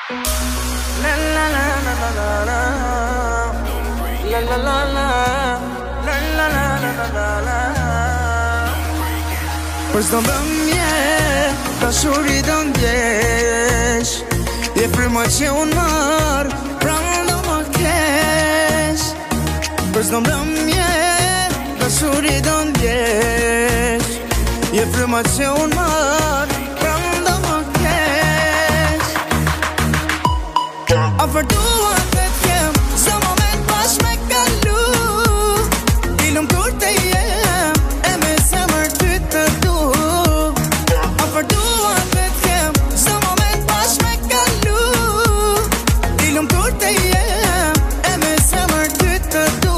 La la la la la la la. La la la la. La la la la la la. Për s'do mbëmje, dashuri do ndjesh. Je fryma që unë marë, pra do më kesh. Për s'do mbëmje, dashuri do ndjesh. Je fryma që unë marë, pra do më kesh. Afër dua të t'jem, zë moment bash me kalu. Ilum kur të jem, e me zemër ty të du. Afër dua të t'jem, zë moment bash me kalu. Ilum kur të jem, e me zemër ty të du.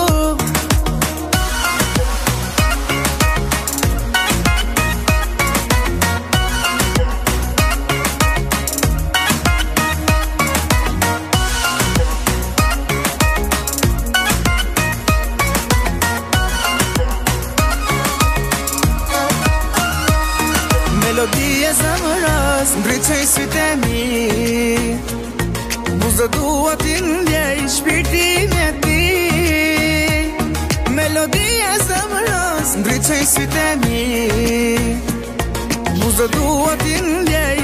Melodi e zemrës ndryqej sytë e mi. Buzë dua t'i ndjej shpirtin e ti. Melodi e zemrës ndryqej sytë e mi. Buzë dua t'i ndjej